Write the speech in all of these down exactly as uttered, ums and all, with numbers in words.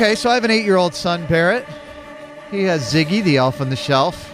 Okay, so I have an eight-year-old son, Barrett. He has Ziggy, the elf on the shelf.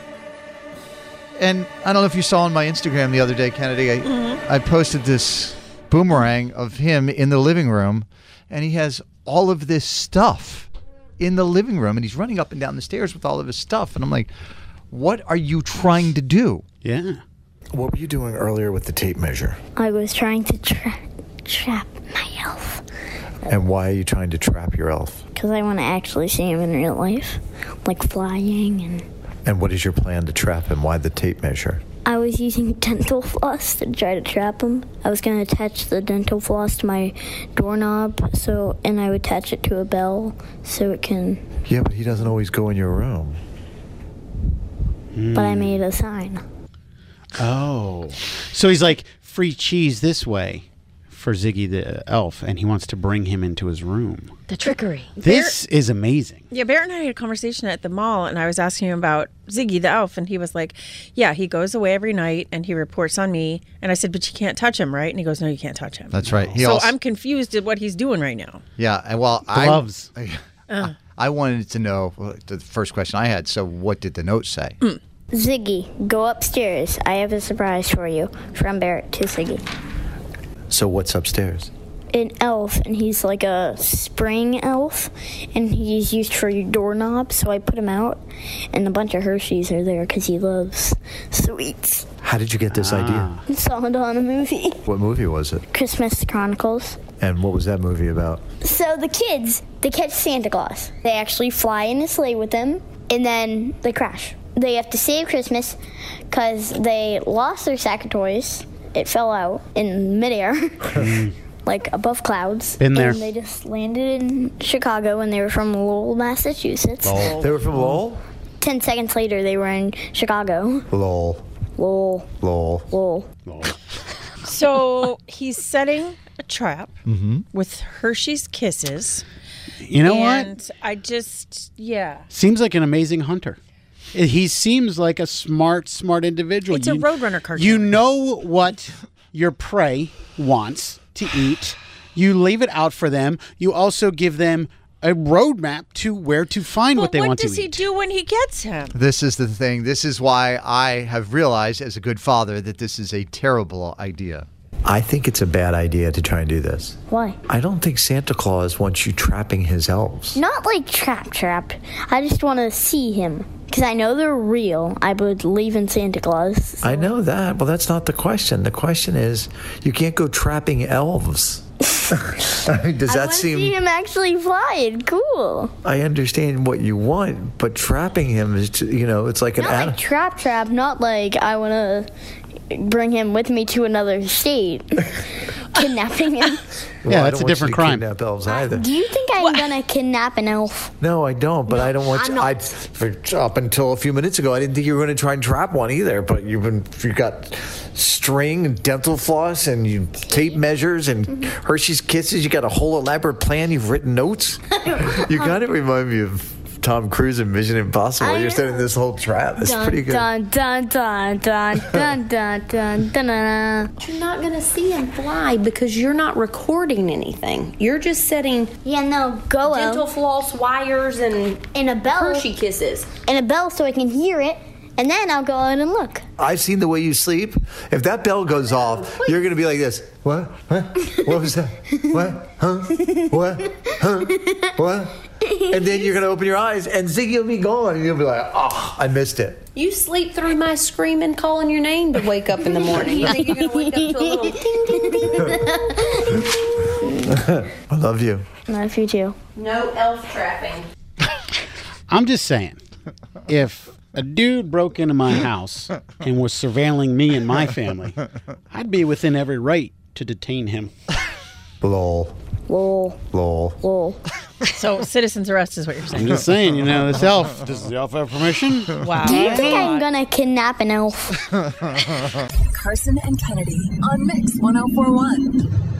And I don't know if you saw on my Instagram the other day, Kennedy, I, mm-hmm. I posted this boomerang of him in the living room, and he has all of this stuff in the living room, and he's running up and down the stairs with all of his stuff. And I'm like, what are you trying to do? Yeah. What were you doing earlier with the tape measure? I was trying to tra- trap my elf. And why are you trying to trap your elf? Because I want to actually see him in real life, like flying and... And what is your plan to trap him? Why the tape measure? I was using dental floss to try to trap him. I was going to attach the dental floss to my doorknob, so and I would attach it to a bell so it can... Yeah, but he doesn't always go in your room. But I made a sign. Oh. So he's like, free cheese this way for Ziggy the elf, and he wants to bring him into his room. The trickery. This Bear, is amazing. Yeah, Barrett and I had a conversation at the mall, and I was asking him about Ziggy the elf, and he was like, yeah, he goes away every night, and he reports on me. And I said, but you can't touch him, right? And he goes, no, you can't touch him. That's right. He so also, I'm confused at what he's doing right now. Yeah, and well, Gloves. I, uh. I wanted to know, the first question I had, so what did the note say? Mm. Ziggy, go upstairs. I have a surprise for you. From Barrett to Ziggy. So what's upstairs? An elf, and he's like a spring elf, and he's used for your doorknob, so I put him out, and a bunch of Hershey's are there because he loves sweets. How did you get this ah. idea? I saw it on a movie. What movie was it? Christmas Chronicles. And what was that movie about? So the kids, they catch Santa Claus. They actually fly in a sleigh with them, and then they crash. They have to save Christmas because they lost their sack of toys. It fell out in midair, like above clouds. Been there. And they just landed in Chicago, and they were from Lowell, Massachusetts. Lowell. They were from Lowell? Ten seconds later, they were in Chicago. Lowell. Lowell. Lowell. Lowell. Lowell. So he's setting a trap mm-hmm. with Hershey's Kisses. You know and what? I just, yeah. Seems like an amazing hunter. He seems like a smart, smart individual. It's you, a Roadrunner cartoon. You know what your prey wants to eat. You leave it out for them. You also give them a roadmap to where to find but what they what want to eat. What does he do when he gets him? This is the thing. This is why I have realized as a good father that this is a terrible idea. I think it's a bad idea to try and do this. Why? I don't think Santa Claus wants you trapping his elves. Not like trap trap. I just want to see him. Because I know they're real. I believe in Santa Claus. So. I know that. Well, that's not the question. The question is, you can't go trapping elves. I mean, does that I seem... I want to see him actually flying. Cool. I understand what you want, but trapping him is, you know, it's like an... Not ad- like trap trap. Not like I want to bring him with me to another state. Kidnapping him. Well, yeah, I that's don't a different crime. Kidnap elves either. Uh, do you think I'm what? gonna kidnap an elf? No, I don't. But no, I don't want. I'm to, I for, up until a few minutes ago, I didn't think you were going to try and trap one either. But you've been you got string and dental floss and you tape measures and mm-hmm. Hershey's Kisses. You got a whole elaborate plan. You've written notes. You kind of remind me of Tom Cruise in Mission Impossible. I You're know. setting this whole trap. It's dun, pretty good. Dun, dun, dun, dun, dun, dun, dun, dun, dun. You're not going to see him fly because you're not recording anything. You're just setting yeah, no, go dental floss wires and in a bell, Hershey Kisses. In a bell so I can hear it. And then I'll go out and look. I've seen the way you sleep. If that bell goes off, you're going to be like this. What? What? What was that? What? Huh? What? Huh? What? And then you're going to open your eyes, and Ziggy will be gone, and you'll be like, oh, I missed it. You sleep through my screaming, calling your name to wake up in the morning. You think you're going to wake up to a little ding, ding, ding, ding? I love you. I love you, too. No elf trapping. I'm just saying, if a dude broke into my house and was surveilling me and my family, I'd be within every right to detain him. Lol. Lol. Lol. Lol. So citizens arrest is what you're saying. I'm just saying, you know, this elf, does the elf have permission? Wow. Do you think I'm going to kidnap an elf? Carson and Kennedy on Mix one oh four one.